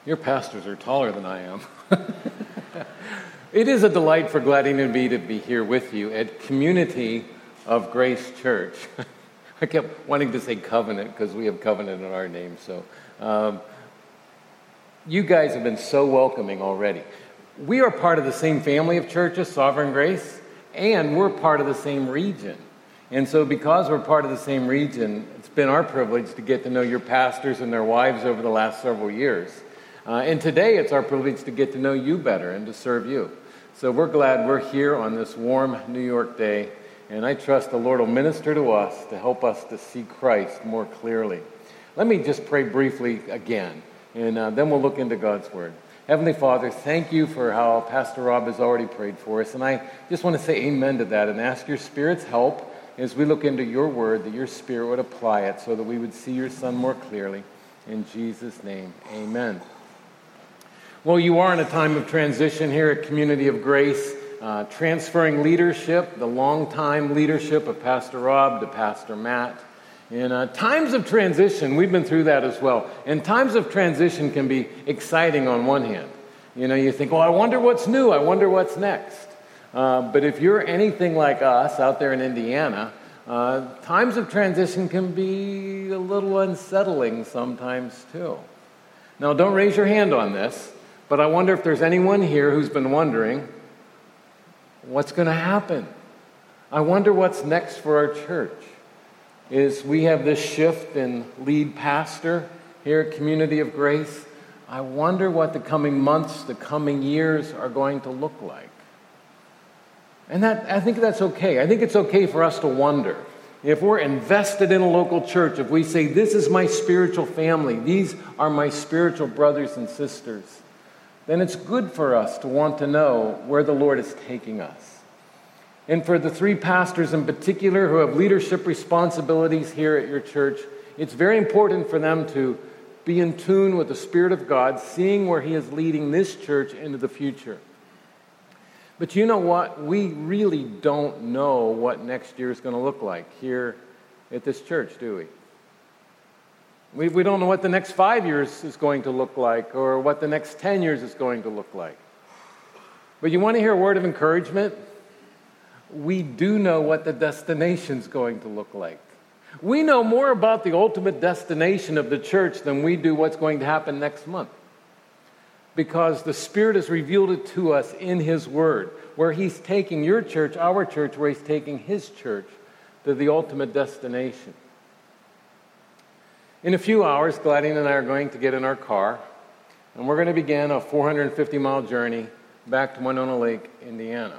Your pastors are taller than I am. It is a delight for Gladine and me to be here with you at Community of Grace Church. I kept wanting to say covenant because we have covenant in our name. So you guys have been so welcoming already. We are part of the same family of churches, Sovereign Grace, and we're part of the same region. And so because we're part of the same region, it's been our privilege to get to know your pastors and their wives over the last several years. And today it's our privilege to get to know you better and to serve you. So we're glad we're here on this warm New York day, and I trust the Lord will minister to us to help us to see Christ more clearly. Let me just pray briefly again, and then we'll look into God's Word. Heavenly Father, thank you for how Pastor Rob has already prayed for us, and I just want to say amen to that and ask your Spirit's help as we look into your Word, that your Spirit would apply it so that we would see your Son more clearly. In Jesus' name, amen. Well, you are in a time of transition here at Community of Grace, transferring leadership, the long-time leadership of Pastor Rob to Pastor Matt. In times of transition, we've been through that as well. And times of transition can be exciting on one hand. You know, you think, well, I wonder what's new. I wonder what's next. But if you're anything like us out there in Indiana, times of transition can be a little unsettling sometimes too. Now, don't raise your hand on this. But I wonder if there's anyone here who's been wondering, what's going to happen? I wonder what's next for our church. Is we have this shift in lead pastor here at Community of Grace. I wonder what the coming months, the coming years are going to look like. And I think that's okay. I think it's okay for us to wonder. If we're invested in a local church, if we say, this is my spiritual family, these are my spiritual brothers and sisters, then it's good for us to want to know where the Lord is taking us. And for the three pastors in particular who have leadership responsibilities here at your church, it's very important for them to be in tune with the Spirit of God, seeing where He is leading this church into the future. But you know what? We really don't know what next year is going to look like here at this church, do we? We don't know what the next 5 years is going to look like or what the next 10 years is going to look like. But you want to hear a word of encouragement? We do know what the destination is going to look like. We know more about the ultimate destination of the church than we do what's going to happen next month. Because the Spirit has revealed it to us in His Word, where He's taking your church, our church, where He's taking His church to the ultimate destination. In a few hours, Gladine and I are going to get in our car, and we're going to begin a 450-mile journey back to Winona Lake, Indiana.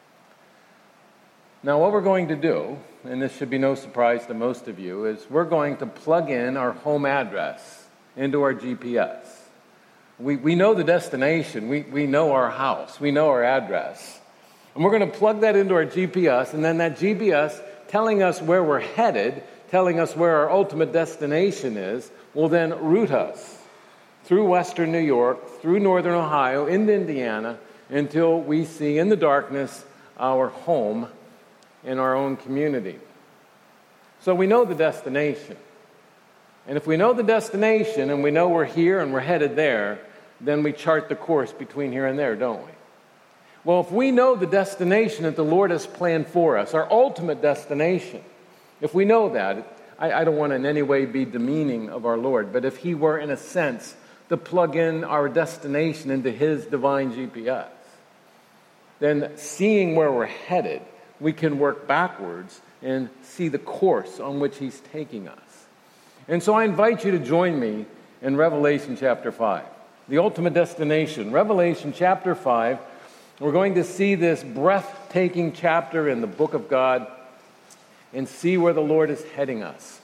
Now, what we're going to do, and this should be no surprise to most of you, is we're going to plug in our home address into our GPS. We know the destination. We know our house. We know our address. And we're going to plug that into our GPS, and then that GPS telling us where we're headed, telling us where our ultimate destination is, will then route us through western New York, through northern Ohio, into Indiana, until we see in the darkness our home in our own community. So we know the destination. And if we know the destination and we know we're here and we're headed there, then we chart the course between here and there, don't we? Well, if we know the destination that the Lord has planned for us, our ultimate destination, if we know that, I don't want to in any way be demeaning of our Lord, but if He were, in a sense, to plug in our destination into His divine GPS, then seeing where we're headed, we can work backwards and see the course on which He's taking us. And so I invite you to join me in Revelation chapter 5, the ultimate destination. Revelation chapter 5, we're going to see this breathtaking chapter in the book of God and see where the Lord is heading us.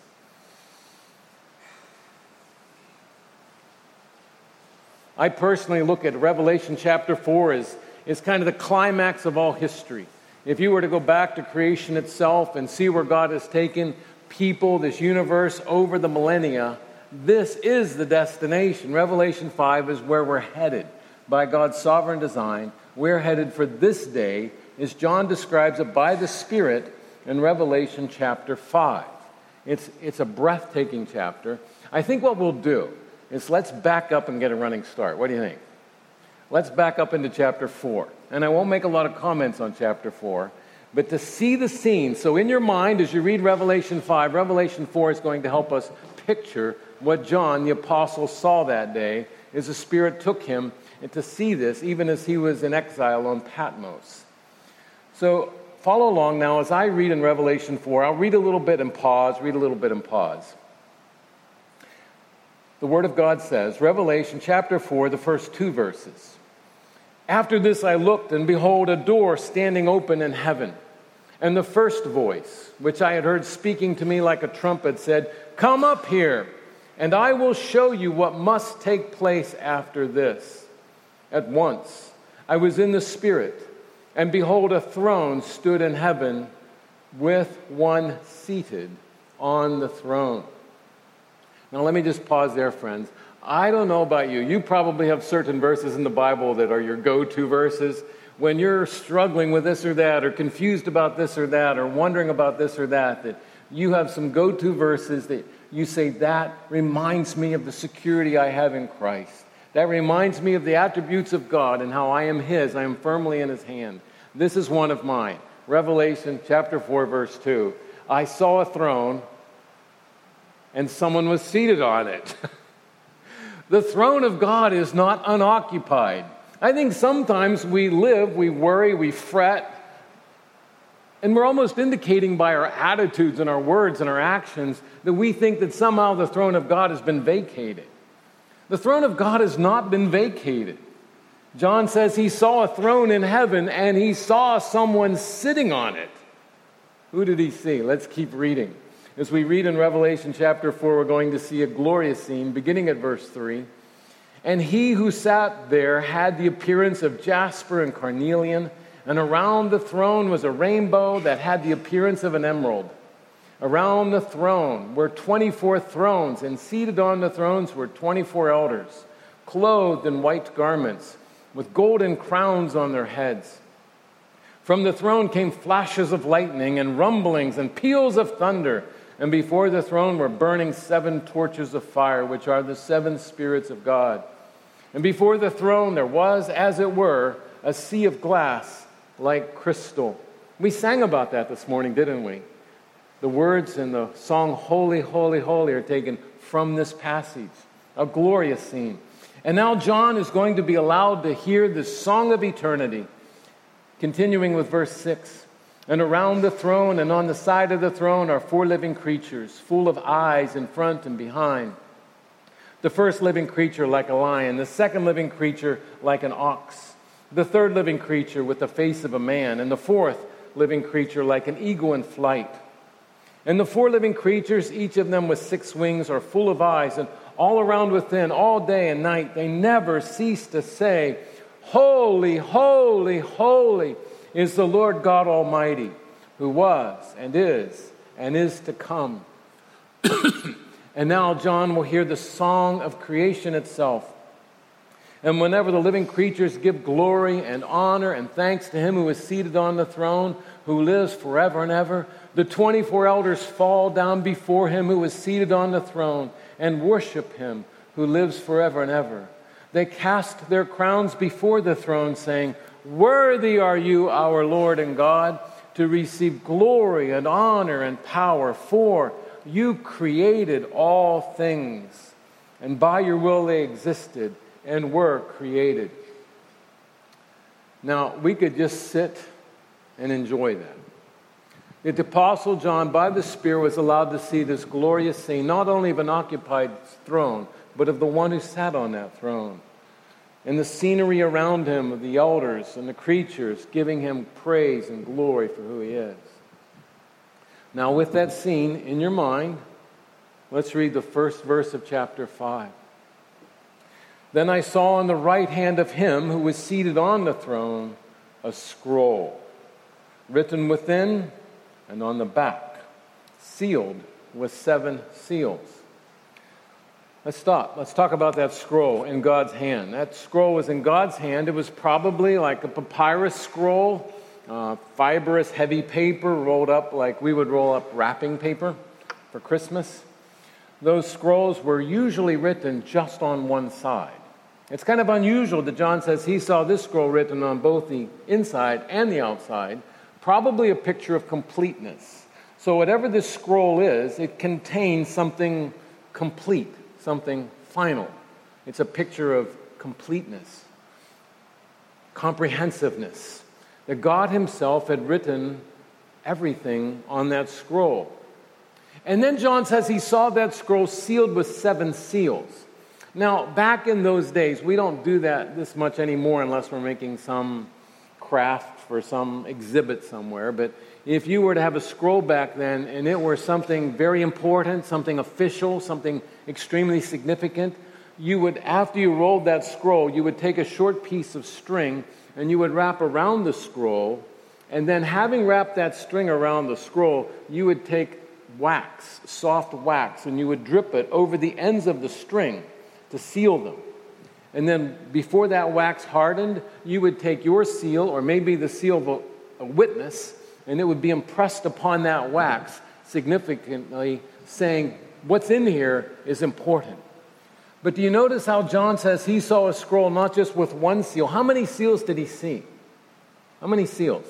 I personally look at Revelation chapter 4 as kind of the climax of all history. If you were to go back to creation itself and see where God has taken people, this universe, over the millennia, this is the destination. Revelation 5 is where we're headed by God's sovereign design. We're headed for this day, as John describes it by the Spirit in Revelation chapter 5. It's a breathtaking chapter. I think what we'll do is let's back up and get a running start. What do you think? Let's back up into chapter 4. And I won't make a lot of comments on chapter 4, but to see the scene. So in your mind, as you read Revelation 5, Revelation 4 is going to help us picture what John, the apostle, saw that day as the Spirit took him and to see this, even as he was in exile on Patmos. So follow along now as I read in Revelation 4. I'll read a little bit and pause, read a little bit and pause. The Word of God says, Revelation chapter 4, the first 2 verses. After this I looked, and behold, a door standing open in heaven. And the first voice, which I had heard speaking to me like a trumpet, said, "Come up here, and I will show you what must take place after this." At once I was in the Spirit, and behold, a throne stood in heaven with one seated on the throne. Now let me just pause there, friends. I don't know about you. You probably have certain verses in the Bible that are your go-to verses. When you're struggling with this or that, or confused about this or that, or wondering about this or that you have some go-to verses that you say, that reminds me of the security I have in Christ. That reminds me of the attributes of God and how I am His. I am firmly in His hand. This is one of mine. Revelation chapter 4, verse 2. I saw a throne, and someone was seated on it. The throne of God is not unoccupied. I think sometimes we worry, we fret, and we're almost indicating by our attitudes and our words and our actions that we think that somehow the throne of God has been vacated. The throne of God has not been vacated. John says he saw a throne in heaven and he saw someone sitting on it. Who did he see? Let's keep reading. As we read in Revelation chapter 4, we're going to see a glorious scene beginning at verse 3. And he who sat there had the appearance of jasper and carnelian, and around the throne was a rainbow that had the appearance of an emerald. Around the throne were 24 thrones, and seated on the thrones were 24 elders, clothed in white garments, with golden crowns on their heads. From the throne came flashes of lightning and rumblings and peals of thunder, and before the throne were burning 7 torches of fire, which are the 7 spirits of God. And before the throne there was, as it were, a sea of glass like crystal. We sang about that this morning, didn't we? The words in the song, Holy, Holy, Holy, are taken from this passage. A glorious scene. And now John is going to be allowed to hear this song of eternity. Continuing with verse 6. And around the throne and on the side of the throne are 4 living creatures, full of eyes in front and behind. The first living creature like a lion, the second living creature like an ox, the third living creature with the face of a man, and the fourth living creature like an eagle in flight. And the 4 living creatures, each of them with 6 wings, are full of eyes, and all around within, all day and night, they never cease to say, Holy, holy, holy is the Lord God Almighty, who was and is to come. And now John will hear the song of creation itself. And whenever the living creatures give glory and honor and thanks to Him who is seated on the throne, who lives forever and ever, the 24 elders fall down before Him who is seated on the throne and worship Him who lives forever and ever. They cast their crowns before the throne, saying, Worthy are you, our Lord and God, to receive glory and honor and power, for you created all things, and by your will they existed and were created. Now, we could just sit and enjoy that. The Apostle John, by the Spirit, was allowed to see this glorious scene, not only of an occupied throne, but of the one who sat on that throne. And the scenery around him of the elders and the creatures giving Him praise and glory for who He is. Now, with that scene in your mind, let's read the first verse of chapter 5. Then I saw on the right hand of Him who was seated on the throne a scroll, written within and on the back, sealed with 7 seals. Let's stop. Let's talk about that scroll in God's hand. That scroll was in God's hand. It was probably like a papyrus scroll, fibrous, heavy paper rolled up like we would roll up wrapping paper for Christmas. those scrolls were usually written just on one side. It's kind of unusual that John says he saw this scroll written on both the inside and the outside, probably a picture of completeness. So whatever this scroll is, it contains something complete, something final. It's a picture of completeness, comprehensiveness, that God himself had written everything on that scroll. And then John says he saw that scroll sealed with 7 seals. Now, back in those days, we don't do that this much anymore unless we're making some craft for some exhibit somewhere. But if you were to have a scroll back then and it were something very important, something official, something extremely significant, you would, after you rolled that scroll, you would take a short piece of string and you would wrap around the scroll. And then having wrapped that string around the scroll, you would take wax, soft wax, and you would drip it over the ends of the string to seal them. And then before that wax hardened, you would take your seal, or maybe the seal of a witness, and it would be impressed upon that wax, significantly saying, what's in here is important. But do you notice how John says he saw a scroll not just with one seal? How many seals did he see? How many seals?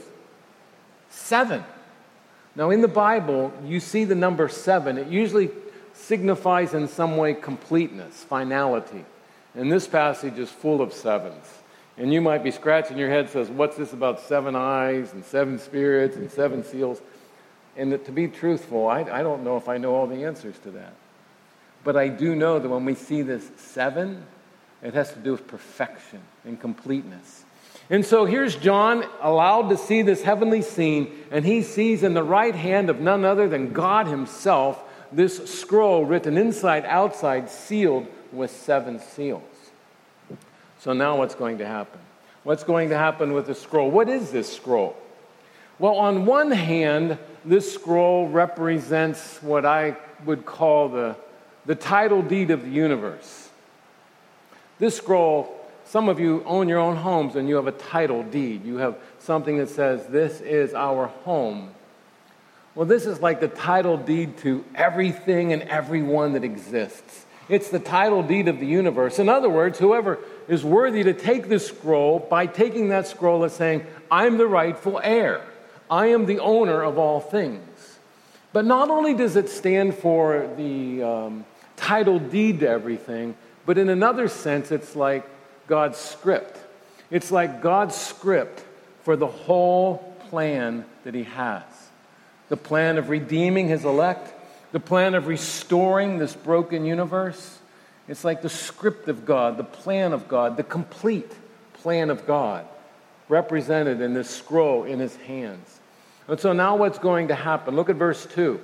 7. Now in the Bible, you see the number 7. It usually signifies in some way completeness, finality. And this passage is full of 7s. And you might be scratching your head, says, what's this about 7 eyes and 7 spirits and 7 seals? And to be truthful, I don't know if I know all the answers to that. But I do know that when we see this 7, it has to do with perfection and completeness. And so here's John allowed to see this heavenly scene, and he sees in the right hand of none other than God himself this scroll written inside, outside, sealed with 7 seals. So now what's going to happen? What's going to happen with the scroll? What is this scroll? Well, on one hand, this scroll represents what I would call the title deed of the universe. This scroll, some of you own your own homes and you have a title deed. You have something that says, this is our home. Well, this is like the title deed to everything and everyone that exists. It's the title deed of the universe. In other words, whoever is worthy to take this scroll, by taking that scroll is saying, I'm the rightful heir. I am the owner of all things. But not only does it stand for the title deed to everything, but in another sense, it's like God's script. It's like God's script for the whole plan that he has. The plan of redeeming his elect, the plan of restoring this broken universe. It's like the script of God, the plan of God, the complete plan of God, represented in this scroll in his hands. And so now what's going to happen? Look at verse 2.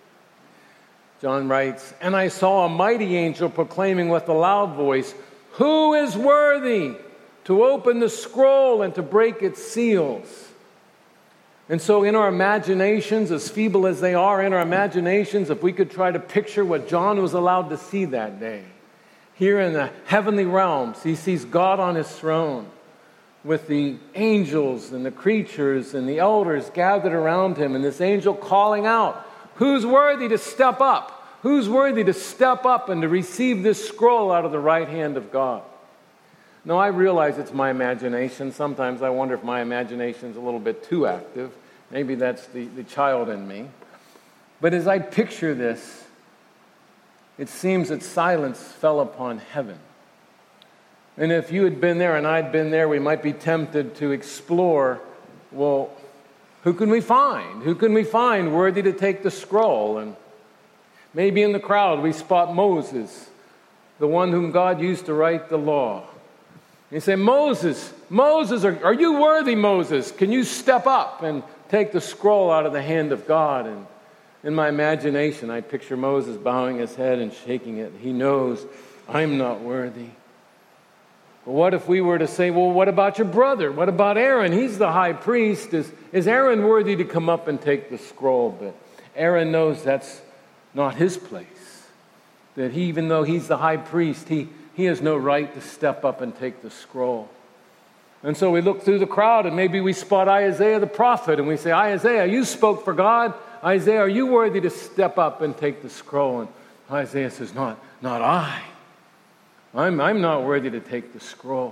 John writes, and I saw a mighty angel proclaiming with a loud voice, who is worthy to open the scroll and to break its seals? And so in our imaginations, as feeble as they are, in our imaginations, if we could try to picture what John was allowed to see that day, here in the heavenly realms, he sees God on his throne with the angels and the creatures and the elders gathered around him, and this angel calling out, who's worthy to step up? Who's worthy to step up and to receive this scroll out of the right hand of God? Now, I realize it's my imagination. Sometimes I wonder if my imagination's a little bit too active. Maybe that's the child in me. But as I picture this, it seems that silence fell upon heaven. And if you had been there and I'd been there, we might be tempted to explore, well, who can we find? Who can we find worthy to take the scroll? And maybe in the crowd we spot Moses, the one whom God used to write the law. You say, Moses, are you worthy, Moses? Can you step up and take the scroll out of the hand of God? And in my imagination, I picture Moses bowing his head and shaking it. He knows, I'm not worthy. Well, what if we were to say, well, what about your brother? What about Aaron? He's the high priest. Is Aaron worthy to come up and take the scroll? But Aaron knows that's not his place. That even though he's the high priest, he has no right to step up and take the scroll. And so we look through the crowd and maybe we spot Isaiah the prophet and we say, Isaiah, you spoke for God. Isaiah, are you worthy to step up and take the scroll? And Isaiah says, not I. I'm not worthy to take the scroll.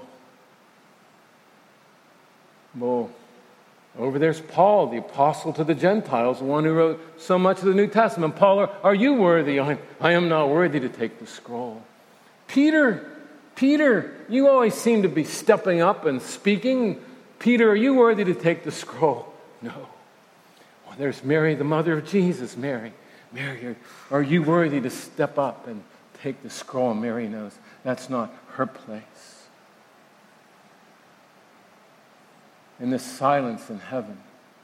Well, over there's Paul, the apostle to the Gentiles, the one who wrote so much of the New Testament. Paul, are you worthy? I am not worthy to take the scroll. Peter, you always seem to be stepping up and speaking. Peter, are you worthy to take the scroll? No. Well, there's Mary, the mother of Jesus. Mary, are you worthy to step up and take the scroll? And Mary knows that's not her place. In this silence in heaven,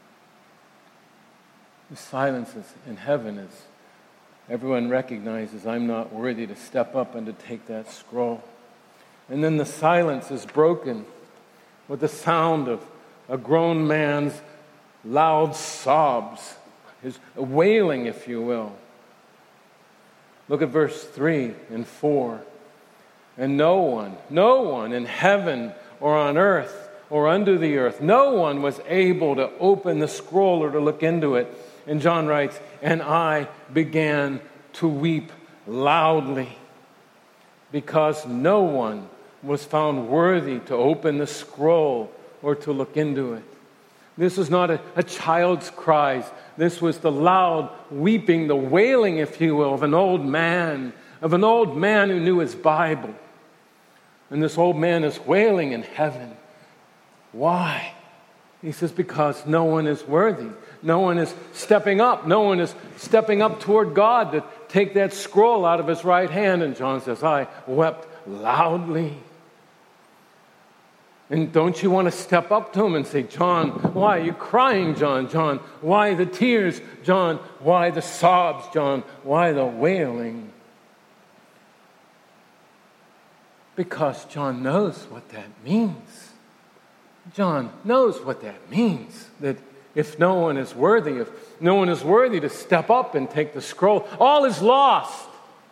the silence in heaven is everyone recognizes I'm not worthy to step up and to take that scroll. And then the silence is broken with the sound of a grown man's loud sobs, his wailing, if you will. Look at verse 3 and 4. And no one in heaven or on earth or under the earth, no one was able to open the scroll or to look into it. And John writes, and I began to weep loudly because no one was found worthy to open the scroll or to look into it. This was not a child's cries. This was the loud weeping, the wailing, if you will, of an old man who knew his Bible. And this old man is wailing in heaven. Why? He says, because no one is worthy. No one is stepping up. No one is stepping up toward God to take that scroll out of his right hand. And John says, I wept loudly. And don't you want to step up to him and say, John, why are you crying, John? John, why the tears? John, why the sobs? John, why the wailing? Because John knows what that means. John knows what that means. That if no one is worthy to step up and take the scroll, all is lost.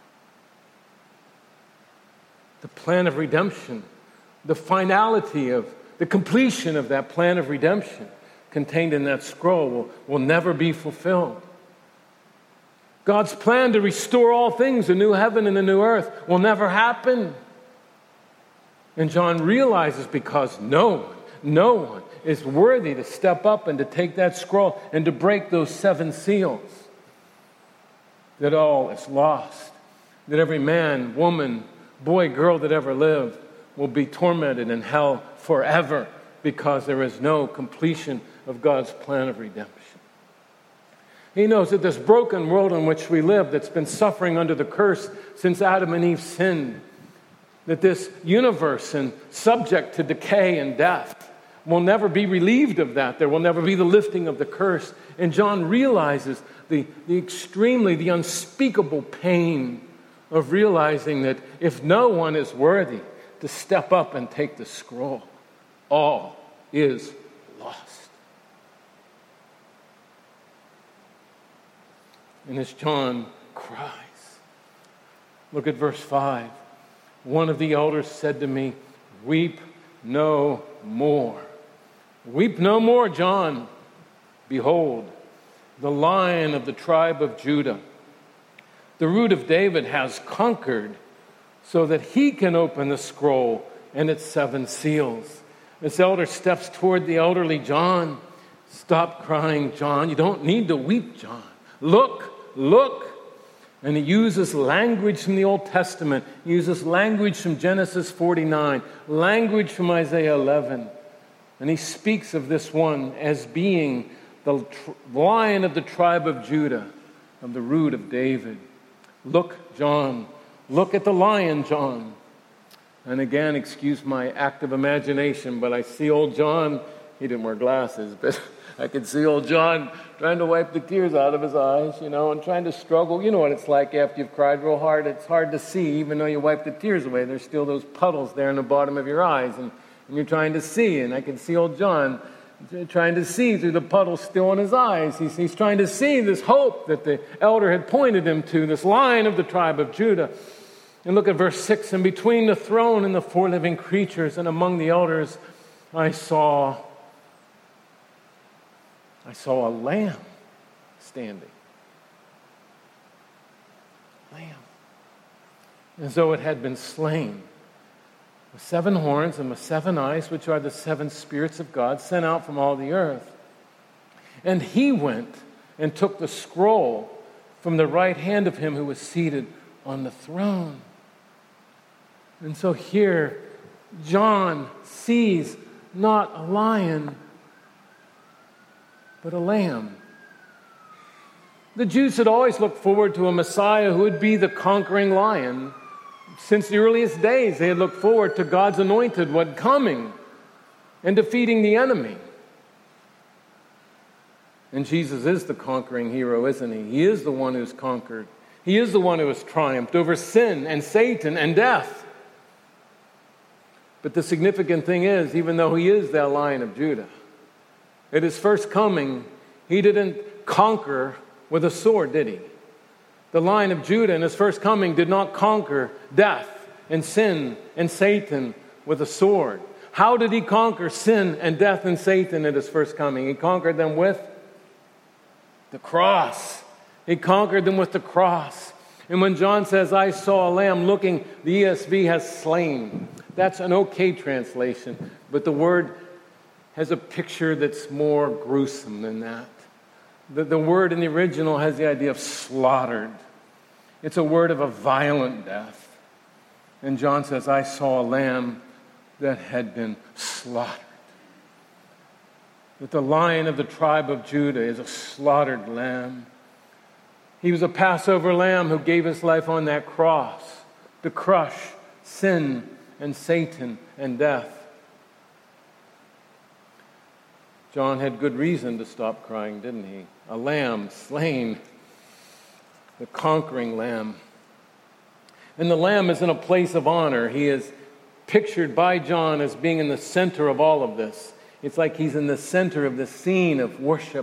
The plan of redemption, the finality of the completion of that plan of redemption contained in that scroll will never be fulfilled. God's plan to restore all things, a new heaven and a new earth, will never happen. And John realizes because no one is worthy to step up and to take that scroll and to break those 7 seals, that all is lost, that every man, woman, boy, girl that ever lived will be tormented in hell forever because there is no completion of God's plan of redemption. He knows that this broken world in which we live that's been suffering under the curse since Adam and Eve sinned, that this universe and subject to decay and death will never be relieved of that. There will never be the lifting of the curse. And John realizes the unspeakable pain of realizing that if no one is worthy to step up and take the scroll, all is lost. And as John cries, look at verse 5. One of the elders said to me, weep no more. Weep no more, John. Behold, the Lion of the tribe of Judah, the Root of David, has conquered so that he can open the scroll and its 7 seals. This elder steps toward the elderly John. Stop crying, John. You don't need to weep, John. Look. And he uses language from the Old Testament. He uses language from Genesis 49, language from Isaiah 11. And he speaks of this one as being the Lion of the tribe of Judah, of the Root of David. Look, John. Look at the Lion, John. And again, excuse my active imagination, but I see old John. He didn't wear glasses, but I could see old John trying to wipe the tears out of his eyes, and trying to struggle. You know what it's like after you've cried real hard. It's hard to see, even though you wipe the tears away. There's still those puddles there in the bottom of your eyes, and you're trying to see. And I can see old John trying to see through the puddles still in his eyes. He's trying to see this hope that the elder had pointed him to, this Lion of the tribe of Judah. And look at verse 6. And between the throne and the 4 living creatures and among the elders, I saw a lamb standing. Lamb. as though it had been slain, with 7 horns and with 7 eyes, which are the 7 spirits of God sent out from all the earth. And he went and took the scroll from the right hand of him who was seated on the throne. And so here, John sees not a lion, but a lamb. The Jews had always looked forward to a Messiah who would be the conquering lion. Since the earliest days, they had looked forward to God's anointed one coming and defeating the enemy. And Jesus is the conquering hero, isn't he? He is the one who's conquered. He is the one who has triumphed over sin and Satan and death. But the significant thing is, even though he is that Lion of Judah, at his first coming, he didn't conquer with a sword, did he? The Lion of Judah in his first coming did not conquer death and sin and Satan with a sword. How did he conquer sin and death and Satan at his first coming? He conquered them with the cross. He conquered them with the cross. And when John says, I saw a lamb looking, the ESV has slain. That's an okay translation, but the word has a picture that's more gruesome than that. The word in the original has the idea of slaughtered. It's a word of a violent death. And John says, I saw a lamb that had been slaughtered. That the Lion of the tribe of Judah is a slaughtered lamb. He was a Passover lamb who gave his life on that cross to crush sin and Satan and death. John had good reason to stop crying, didn't he? A lamb slain, the conquering lamb. And the lamb is in a place of honor. He is pictured by John as being in the center of all of this. It's like he's in the center of the scene of worship.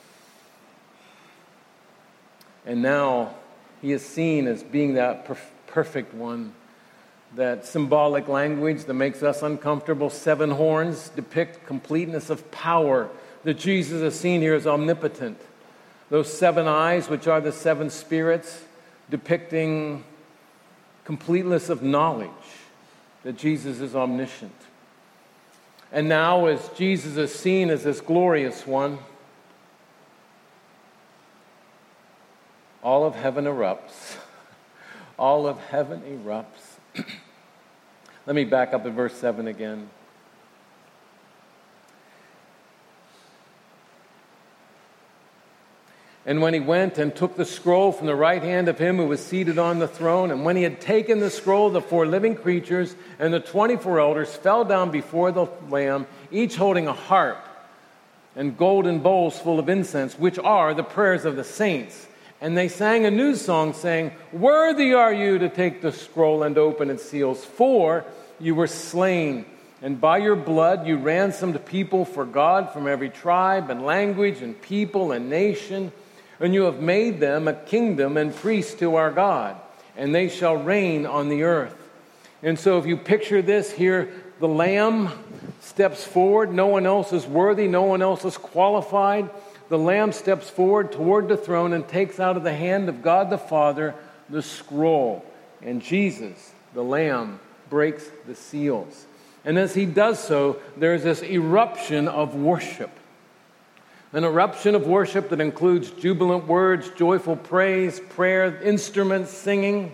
And now he is seen as being that perfect one. That symbolic language that makes us uncomfortable. 7 horns depict completeness of power. That Jesus is seen here as omnipotent. Those 7 eyes, which are the 7 spirits, depicting completeness of knowledge. That Jesus is omniscient. And now as Jesus is seen as this glorious one, all of heaven erupts. All of heaven erupts. Let me back up at verse 7 again. And when he went and took the scroll from the right hand of him who was seated on the throne, and when he had taken the scroll, the 4 living creatures and the 24 elders fell down before the Lamb, each holding a harp and golden bowls full of incense, which are the prayers of the saints. And they sang a new song, saying, Worthy are you to take the scroll and open its seals, for you were slain, and by your blood you ransomed people for God from every tribe and language and people and nation, and you have made them a kingdom and priests to our God, and they shall reign on the earth. And so if you picture this here, the Lamb steps forward. No one else is worthy. No one else is qualified. The Lamb steps forward toward the throne and takes out of the hand of God the Father the scroll. And Jesus, the Lamb, breaks the seals. And as he does so, there's this eruption of worship. An eruption of worship that includes jubilant words, joyful praise, prayer, instruments, singing.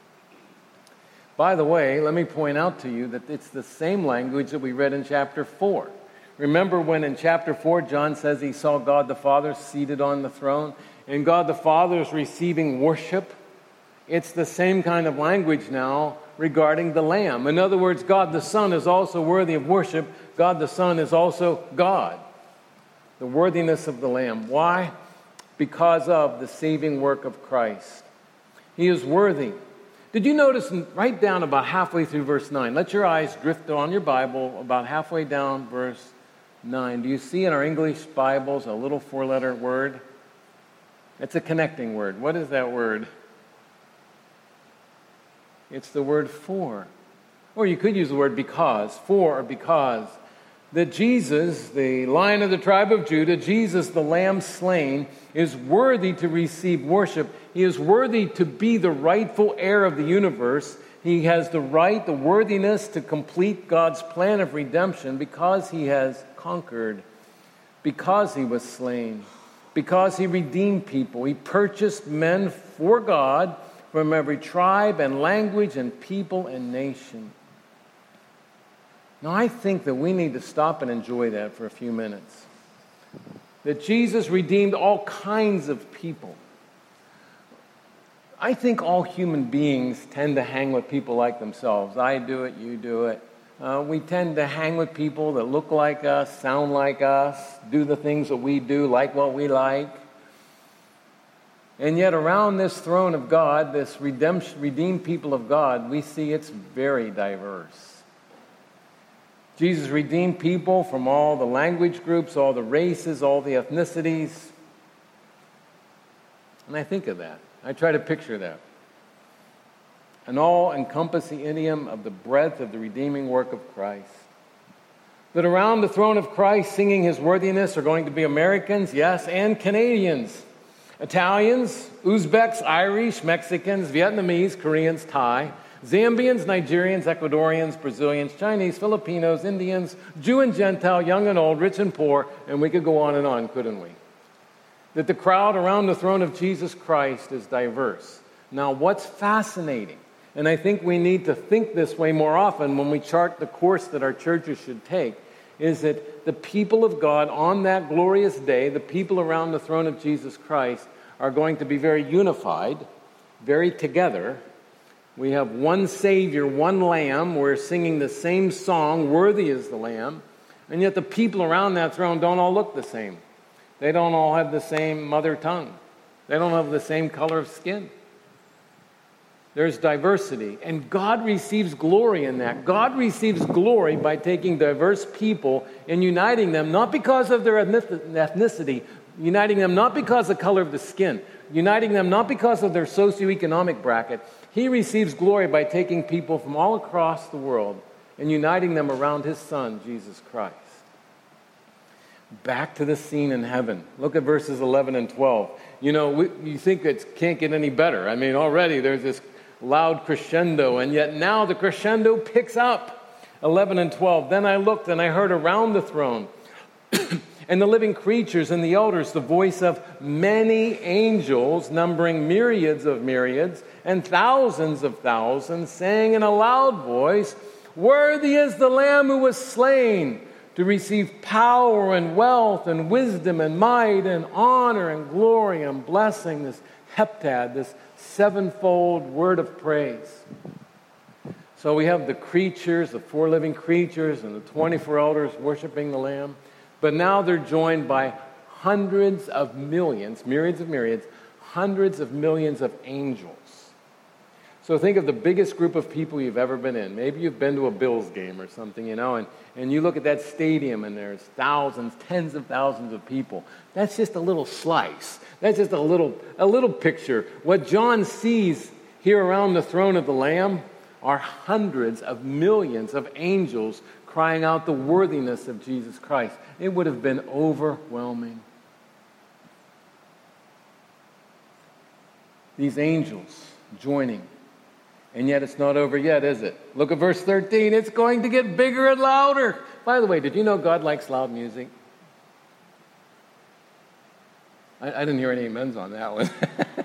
By the way, let me point out to you that it's the same language that we read in chapter 4. Remember when in chapter 4, John says he saw God the Father seated on the throne, and God the Father is receiving worship? It's the same kind of language now regarding the Lamb. In other words, God the Son is also worthy of worship. God the Son is also God. The worthiness of the Lamb. Why? Because of the saving work of Christ. He is worthy. Did you notice right down about halfway through verse 9? Let your eyes drift on your Bible about halfway down verse 9. Do you see in our English Bibles a little 4-letter word? It's a connecting word. What is that word? It's the word for. Or you could use the word because. For or because. That Jesus, the Lion of the tribe of Judah, Jesus, the Lamb slain, is worthy to receive worship He is worthy to be the rightful heir of the universe. He has the right, the worthiness to complete God's plan of redemption because he has conquered, because he was slain, because he redeemed people. He purchased men for God from every tribe and language and people and nation. Now, I think that we need to stop and enjoy that for a few minutes. That Jesus redeemed all kinds of people. I think all human beings tend to hang with people like themselves. I do it, you do it. We tend to hang with people that look like us, sound like us, do the things that we do, like what we like. And yet around this throne of God, this redeemed people of God, we see it's very diverse. Jesus redeemed people from all the language groups, all the races, all the ethnicities. And I think of that. I try to picture that. An all-encompassing idiom of the breadth of the redeeming work of Christ. That around the throne of Christ, singing his worthiness, are going to be Americans, yes, and Canadians. Italians, Uzbeks, Irish, Mexicans, Vietnamese, Koreans, Thai, Zambians, Nigerians, Ecuadorians, Brazilians, Chinese, Filipinos, Indians, Jew and Gentile, young and old, rich and poor, and we could go on, couldn't we? That the crowd around the throne of Jesus Christ is diverse. Now, what's fascinating, and I think we need to think this way more often when we chart the course that our churches should take, is that the people of God on that glorious day, the people around the throne of Jesus Christ, are going to be very unified, very together. We have one Savior, one Lamb. We're singing the same song, worthy is the Lamb. And yet the people around that throne don't all look the same. They don't all have the same mother tongue. They don't have the same color of skin. There's diversity, and God receives glory in that. God receives glory by taking diverse people and uniting them, not because of their ethnicity, uniting them not because of the color of the skin, uniting them not because of their socioeconomic bracket. He receives glory by taking people from all across the world and uniting them around his Son, Jesus Christ. Back to the scene in heaven. Look at verses 11 and 12. You think it can't get any better. I mean, already there's this loud crescendo, and yet now the crescendo picks up. 11 and 12. Then I looked and I heard around the throne and the living creatures and the elders the voice of many angels, numbering myriads of myriads and thousands of thousands, saying in a loud voice, "Worthy is the Lamb who was slain to receive power and wealth and wisdom and might and honor and glory and blessing," this heptad, this sevenfold word of praise. So we have the creatures, the four living creatures, and the 24 elders worshiping the Lamb. But now they're joined by hundreds of millions, myriads of myriads, hundreds of millions of angels. So think of the biggest group of people you've ever been in. Maybe you've been to a Bills game or something, and you look at that stadium and there's thousands, tens of thousands of people. That's just a little slice. That's just a little picture. What John sees here around the throne of the Lamb are hundreds of millions of angels crying out the worthiness of Jesus Christ. It would have been overwhelming. These angels joining. And yet it's not over yet, is it? Look at verse 13. It's going to get bigger and louder. By the way, did you know God likes loud music? I didn't hear any amens on that one.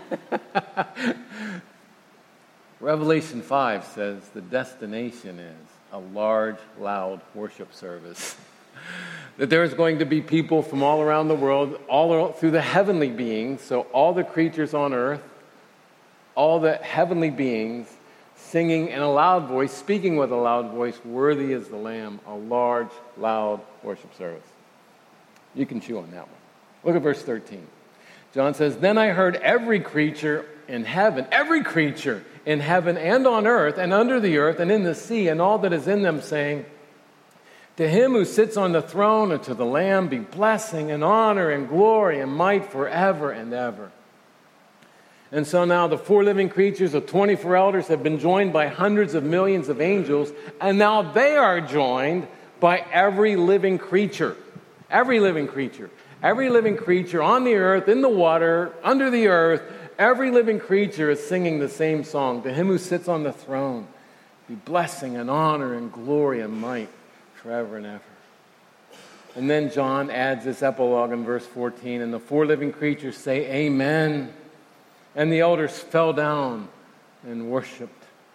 Revelation 5 says the destination is a large, loud worship service. That there is going to be people from all around the world, all through the heavenly beings, so all the creatures on earth, all the heavenly beings, singing in a loud voice, speaking with a loud voice, "Worthy is the Lamb," a large, loud worship service. You can chew on that one. Look at verse 13. John says, "Then I heard every creature in heaven and on earth and under the earth and in the sea and all that is in them saying, 'To him who sits on the throne and to the Lamb be blessing and honor and glory and might forever and ever.'" And so now the four living creatures, the 24 elders, have been joined by hundreds of millions of angels, and now they are joined by every living creature. Every living creature. Every living creature on the earth, in the water, under the earth, Every living creature is singing the same song. To him who sits on the throne be blessing and honor and glory and might forever and ever. And then John adds this epilogue in verse 14, and the four living creatures say, Amen. And the elders fell down and worshiped.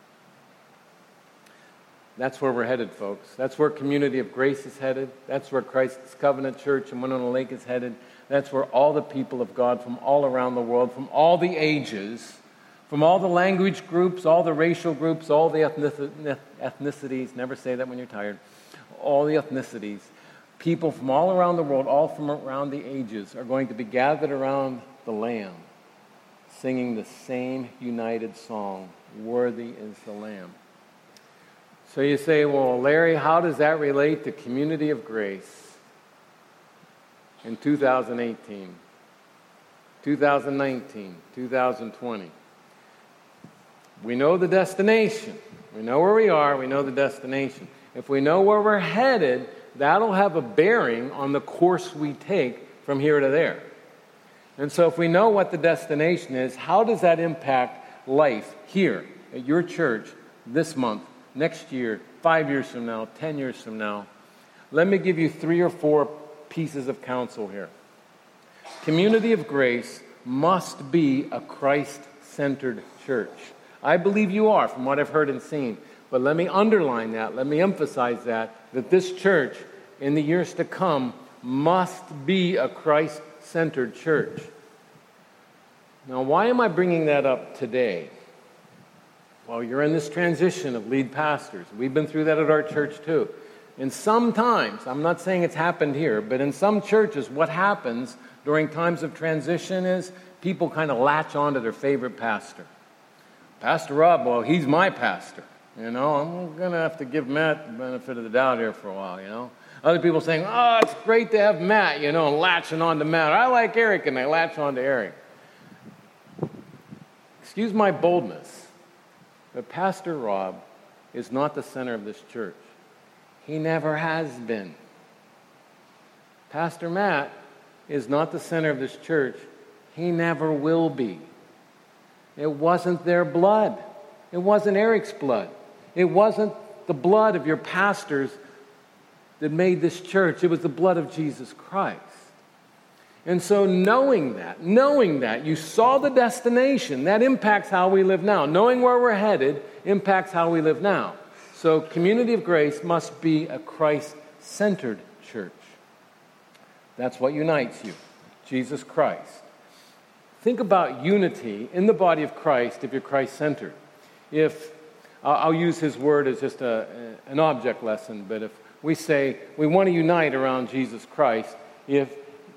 That's where we're headed, folks. That's where Community of Grace is headed. That's where Christ's Covenant Church in Winona Lake is headed. That's where all the people of God from all around the world, from all the ages, from all the language groups, all the racial groups, all the ethnicities, never say that when you're tired, all the ethnicities, people from all around the world, all from around the ages, are going to be gathered around the Lamb, singing the same united song, Worthy is the Lamb. So you say, well, Larry, how does that relate to Community of Grace in 2018, 2019, 2020? We know the destination. We know where we are. We know the destination. If we know where we're headed, that'll have a bearing on the course we take from here to there. And so if we know what the destination is, how does that impact life here at your church this month, next year, 5 years from now, 10 years from now? Let me give you 3 or 4 pieces of counsel here. Community of Grace must be a Christ-centered church. I believe you are, from what I've heard and seen. But let me underline that, let me emphasize that this church in the years to come must be a Christ-centered church. Now, why am I bringing that up today? Well, you're in this transition of lead pastors. We've been through that at our church too. And sometimes, I'm not saying it's happened here, but in some churches, what happens during times of transition is people kind of latch on to their favorite pastor. Pastor Rob, well, he's my pastor. You know, I'm going to have to give Matt the benefit of the doubt here for a while, you know. Other people saying, oh, it's great to have Matt, you know, and latching on to Matt. I like Eric, and they latch on to Eric. Excuse my boldness, but Pastor Rob is not the center of this church. He never has been. Pastor Matt is not the center of this church. He never will be. It wasn't their blood. It wasn't Eric's blood. It wasn't the blood of your pastors that made this church. It was the blood of Jesus Christ. And so knowing that, you saw the destination, that impacts how we live now. Knowing where we're headed impacts how we live now. So Community of Grace must be a Christ-centered church. That's what unites you, Jesus Christ. Think about unity in the body of Christ if you're Christ-centered. If, I'll use his word as just an object lesson, but if we say we want to unite around Jesus Christ, if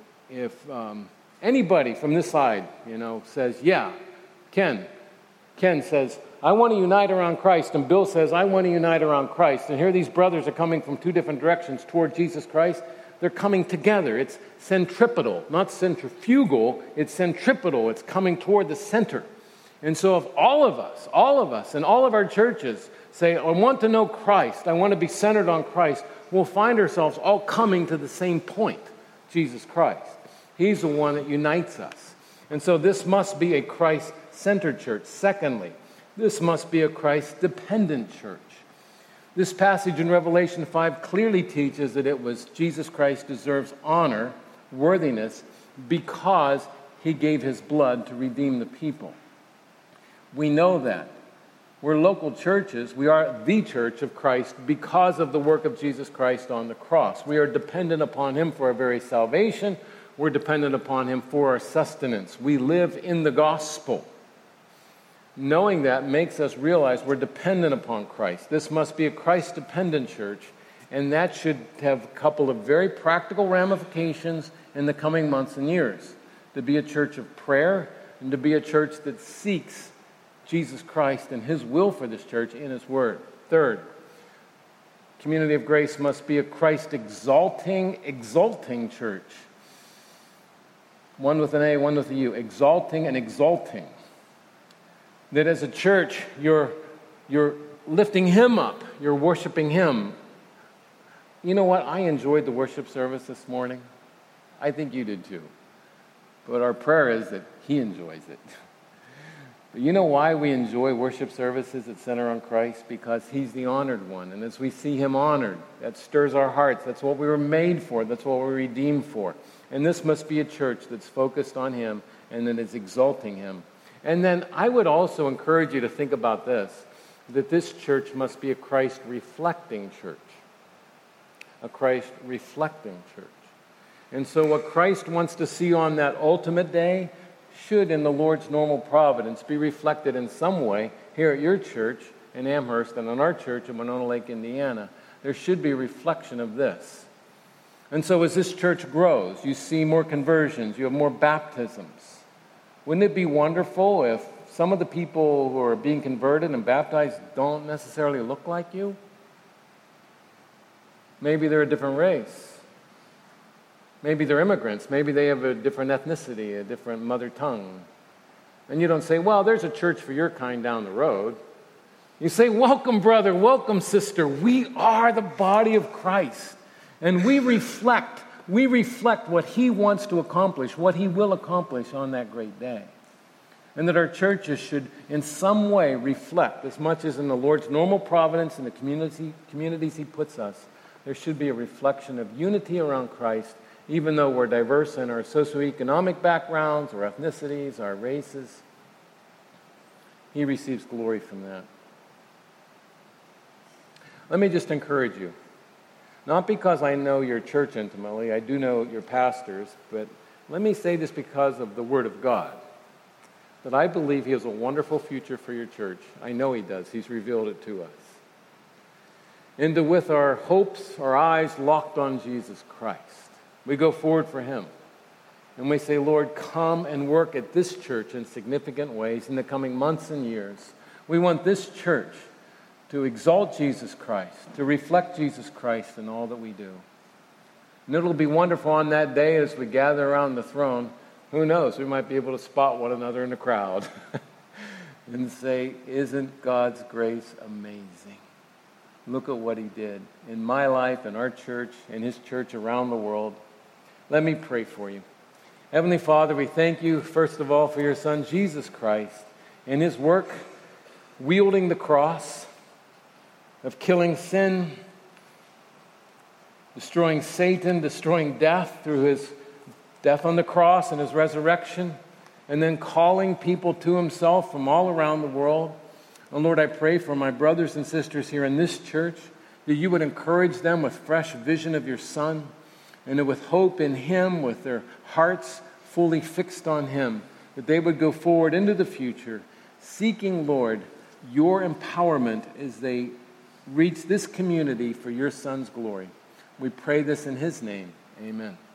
anybody from this side, you know, says, yeah, Ken says, I want to unite around Christ, and Bill says, I want to unite around Christ, and here these brothers are coming from 2 different directions toward Jesus Christ, they're coming together. It's centripetal, not centrifugal, it's centripetal. It's coming toward the center. And so if all of us, and all of our churches say, I want to know Christ, I want to be centered on Christ, we'll find ourselves all coming to the same point, Jesus Christ. He's the one that unites us. And so this must be a Christ-centered church. Secondly, this must be a Christ-dependent church. This passage in Revelation 5 clearly teaches that it was Jesus Christ deserves honor, worthiness, because he gave his blood to redeem the people. We know that. We're local churches. We are the church of Christ because of the work of Jesus Christ on the cross. We are dependent upon him for our very salvation. We're dependent upon him for our sustenance. We live in the gospel. Knowing that makes us realize we're dependent upon Christ. This must be a Christ-dependent church, and that should have a couple of very practical ramifications in the coming months and years. To be a church of prayer, and to be a church that seeks Jesus Christ and his will for this church in his word. Third, Community of Grace must be a Christ-exalting church. One with an A, one with a U. Exalting and exalting. That as a church, you're lifting him up. You're worshiping him. You know what? I enjoyed the worship service this morning. I think you did too. But our prayer is that he enjoys it. But you know why we enjoy worship services that center on Christ? Because he's the honored one. And as we see him honored, that stirs our hearts. That's what we were made for. That's what we're redeemed for. And this must be a church that's focused on him and that is exalting him. And then I would also encourage you to think about this, that this church must be a Christ-reflecting church. A Christ-reflecting church. And so what Christ wants to see on that ultimate day should, in the Lord's normal providence, be reflected in some way here at your church in Amherst and in our church in Winona Lake, Indiana. There should be a reflection of this. And so as this church grows, you see more conversions, you have more baptisms. Wouldn't it be wonderful if some of the people who are being converted and baptized don't necessarily look like you? Maybe they're a different race. Maybe they're immigrants. Maybe they have a different ethnicity, a different mother tongue. And you don't say, well, there's a church for your kind down the road. You say, welcome, brother, welcome, sister. We are the body of Christ. And we reflect what he wants to accomplish, what he will accomplish on that great day. And that our churches should in some way reflect, as much as in the Lord's normal providence and the communities he puts us, there should be a reflection of unity around Christ, even though we're diverse in our socioeconomic backgrounds, our ethnicities, our races. He receives glory from that. Let me just encourage you. Not because I know your church intimately, I do know your pastors, but let me say this because of the Word of God, that I believe he has a wonderful future for your church. I know he does. He's revealed it to us. And with our hopes, our eyes locked on Jesus Christ, we go forward for him. And we say, Lord, come and work at this church in significant ways in the coming months and years. We want this church to exalt Jesus Christ, to reflect Jesus Christ in all that we do. And it'll be wonderful on that day as we gather around the throne. Who knows, we might be able to spot one another in the crowd and say, isn't God's grace amazing? Look at what he did in my life, in our church, in his church around the world. Let me pray for you. Heavenly Father, we thank you, first of all, for your Son, Jesus Christ, and his work wielding the cross, of killing sin, destroying Satan, destroying death through his death on the cross and his resurrection, and then calling people to himself from all around the world. And Lord, I pray for my brothers and sisters here in this church, that you would encourage them with fresh vision of your Son, and that with hope in him, with their hearts fully fixed on him, that they would go forward into the future, seeking, Lord, your empowerment as they reach this community for your Son's glory. We pray this in his name. Amen.